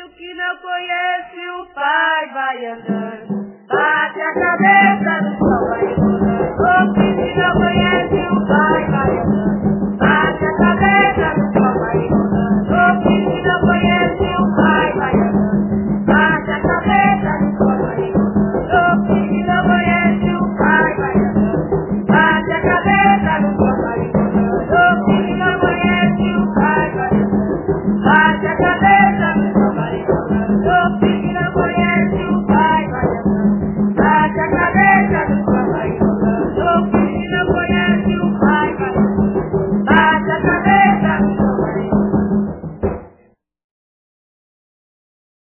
filho que não conhece o pai vai andando, bate a cabeça no sol, vai